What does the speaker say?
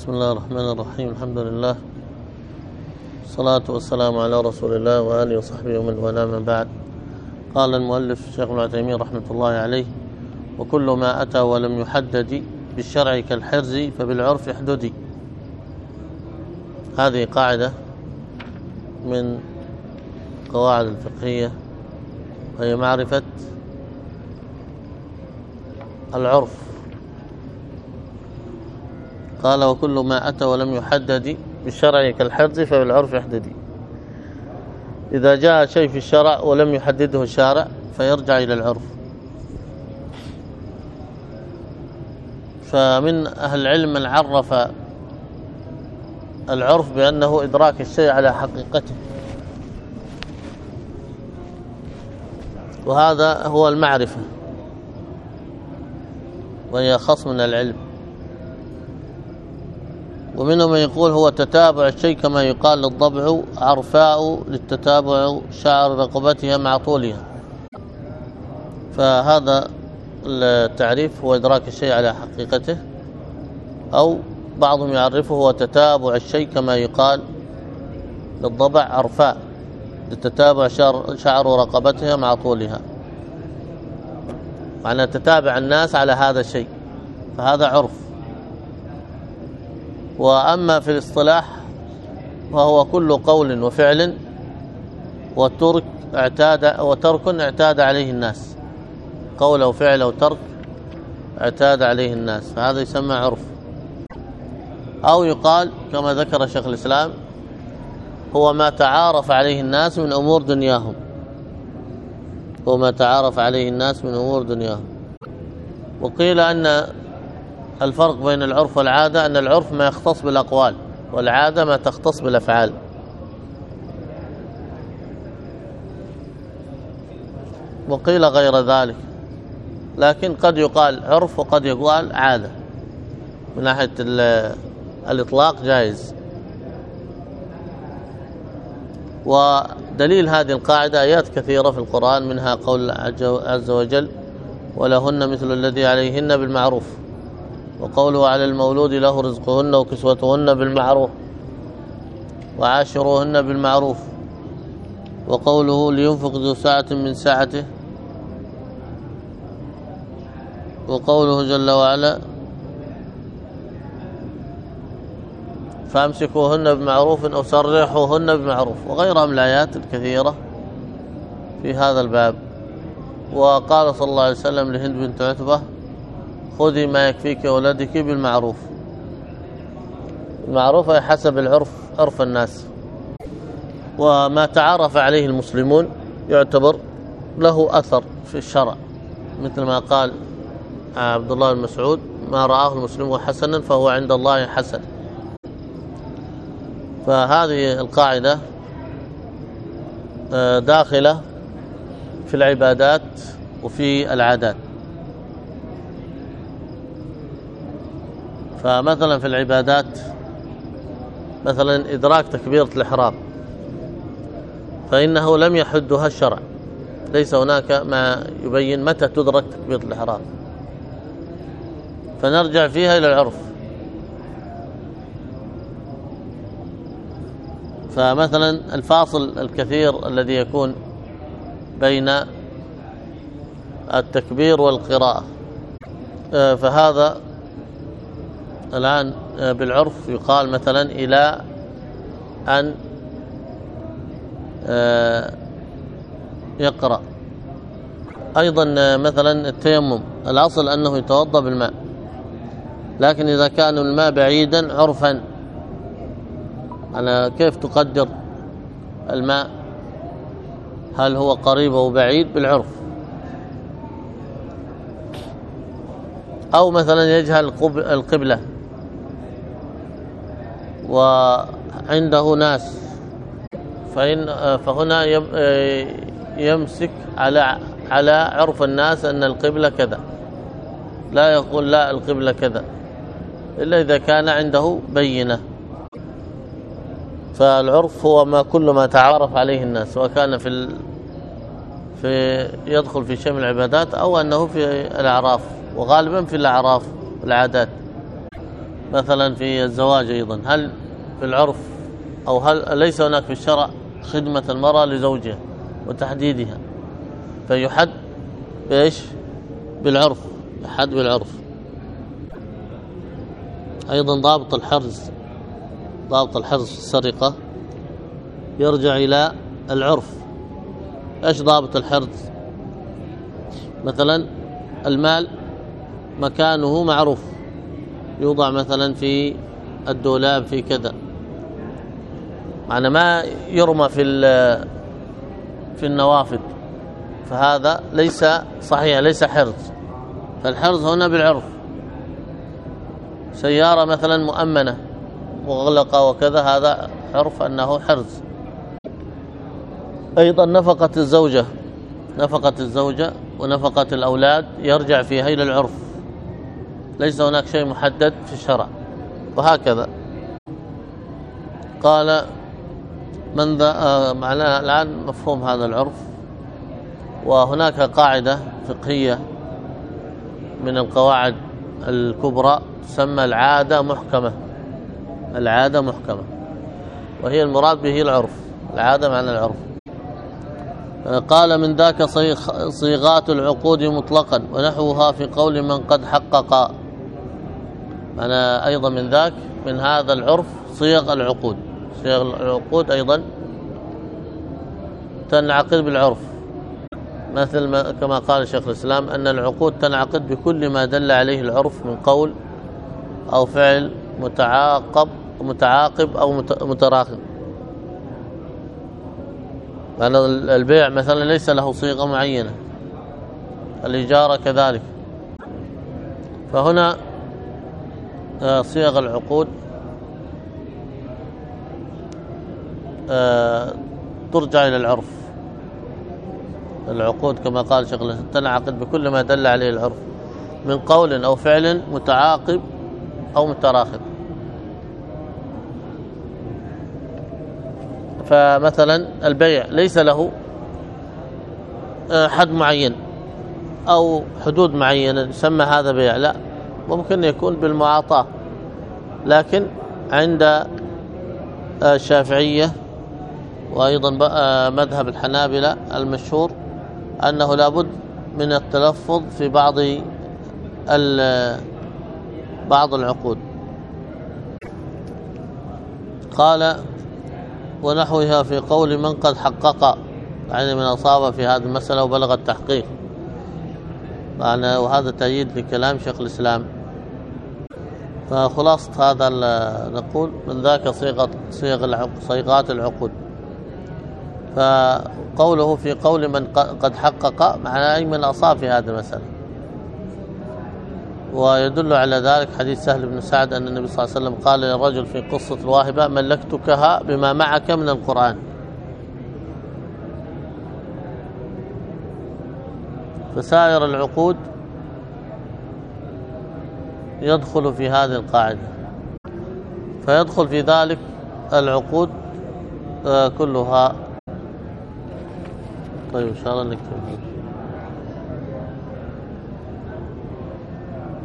بسم الله الرحمن الرحيم. الحمد لله، الصلاة والسلام على رسول الله وآله وصحبه ومن والاه، من بعد. قال المؤلف الشيخ ابن عثيمين رحمة الله عليه: وكل ما أتى ولم يحدد بالشرع كالحرز فبالعرف احددي. هذه قاعدة من قواعد الفقهية، وهي معرفة العرف. قال: وكل ما أتى ولم يحدد بالشرع كالحرز فبالعرف احددي. إذا جاء شيء في الشرع ولم يحدده الشارع فيرجع إلى العرف. فمن أهل العلم من عرف العرف بأنه إدراك الشيء على حقيقته، وهذا هو المعرفة، وهي خص من العلم. ومنهم من يقول هو تتابع الشيء، كما يقال للضبع عرفاء للتتابع شعر رقبتها مع طولها. فهذا التعريف هو إدراك الشيء على حقيقته، أو بعضهم يعرفه هو تتابع الشيء، كما يقال للضبع عرفاء للتتابع شعر رقبتها مع طولها، معنى تتابع الناس على هذا الشيء، فهذا عرف. وأما في الاصطلاح فهو كل قول وفعل وترك اعتاد عليه الناس، قول أو فعل أو ترك اعتاد عليه الناس، فهذا يسمى عرف. أو يقال كما ذكر شيخ الإسلام: هو ما تعارف عليه الناس من أمور دنياهم، هو ما تعارف عليه الناس من أمور دنياهم. وقيل أن الفرق بين العرف والعادة أن العرف ما يختص بالأقوال، والعادة ما تختص بالأفعال. وقيل غير ذلك، لكن قد يقال عرف وقد يقال عادة، من ناحية الإطلاق جائز. ودليل هذه القاعدة آيات كثيرة في القرآن، منها قول عز وجل: ولهن مثل الذي عليهن بالمعروف، وقوله: على المولود له رزقهن وكسوتهن بالمعروف وعاشروهن بالمعروف، وقوله: لينفق ذو سعة من سعته، وقوله جل وعلا: فامسكوهن بمعروف أو سرحوهن بمعروف، وغيرها من الآيات الكثيرة في هذا الباب. وقال صلى الله عليه وسلم لهند بنت عتبة: خذي ما يكفيك ولدك بالمعروف. المعروف حسب العرف، عرف الناس. وما تعرف عليه المسلمون يعتبر له أثر في الشرع، مثل ما قال عبد الله بن مسعود: ما رآه المسلم حسنا فهو عند الله حسن. فهذه القاعدة داخلة في العبادات وفي العادات. فمثلا في العبادات، مثلا إدراك تكبيرة الإحرام، فإنه لم يحدها الشرع، ليس هناك ما يبين متى تدرك تكبيرة الإحرام، فنرجع فيها إلى العرف. فمثلا الفاصل الكثير الذي يكون بين التكبير والقراءة، فهذا الآن بالعرف يقال مثلا إلى أن يقرأ. أيضا مثلا التيمم، الأصل أنه يتوضأ بالماء، لكن إذا كان الماء بعيدا عرفا، أنا كيف تقدر الماء؟ هل هو قريب أو بعيد؟ بالعرف. أو مثلا يجهل القبلة وعنده ناس، فهنا يمسك على عرف الناس أن القبلة كذا، لا يقول لا القبلة كذا إلا إذا كان عنده بينة. فالعرف هو ما كل ما تعارف عليه الناس، سواء كان في يدخل في شيء من العبادات أو أنه في الأعراف، وغالبا في الأعراف والعادات. مثلا في الزواج أيضا، هل في العرف أو هل ليس هناك في الشرع خدمة المرأة لزوجها وتحديدها، فيحد بإيش؟ بالعرف، يحد بالعرف. أيضا ضابط الحرز، ضابط الحرز في السرقة يرجع إلى العرف. إيش ضابط الحرز؟ مثلا المال مكانه معروف، يوضع مثلا في الدولاب في كذا، معنى ما يرمى في النوافذ، فهذا ليس صحيح، ليس حرز. فالحرز هنا بالعرف. سيارة مثلا مؤمنة مغلقة وكذا، هذا عرف أنه حرز. أيضا نفقة الزوجة، نفقة الزوجة ونفقة الأولاد يرجع فيها إلى العرف، ليس هناك شيء محدد في الشرع. وهكذا قال من ذا معناه الآن مفهوم هذا العرف. وهناك قاعدة فقهية من القواعد الكبرى تسمى العادة محكمة، العادة محكمة، وهي المراد به العرف، العادة معنى العرف. قال من ذاك صيغات العقود مطلقا ونحوها في قول من قد حقق. أنا أيضا من ذاك من هذا العرف صيغ العقود، صيغ العقود أيضا تنعقد بالعرف، مثل كما قال شيخ الإسلام أن العقود تنعقد بكل ما دل عليه العرف من قول أو فعل متعاقب أو متراخم. لأن البيع مثلا ليس له صيغة معينة، الإجارة كذلك. فهنا صيغ العقود ترجع إلى العرف. العقود كما قال شيخ الإسلام تنعقد بكل ما دل عليه العرف من قول أو فعل متعاقب أو متراخم. فمثلا البيع ليس له حد معين أو حدود معينة يسمى هذا بيع، لا، ممكن يكون بالمعاطاة. لكن عند الشافعية وأيضا مذهب الحنابلة المشهور أنه لابد من التلفظ في بعض العقود. قال ونحوها في قول من قد حقق، يعني من أصاب في هذه المسألة وبلغ التحقيق، وهذا تأييد لكلام شيخ الإسلام. فخلاصة هذا نقول من ذاك صيغات العقود. فقوله في قول من قد حقق معناه أي من أصاب في هذه المسألة. ويدل على ذلك حديث سهل بن سعد أن النبي صلى الله عليه وسلم قال للرجل في قصة الواهبة ملكتكها بما معك من القرآن. فسائر العقود يدخل في هذه القاعدة، فيدخل في ذلك العقود كلها. طيب إن شاء الله نكتب.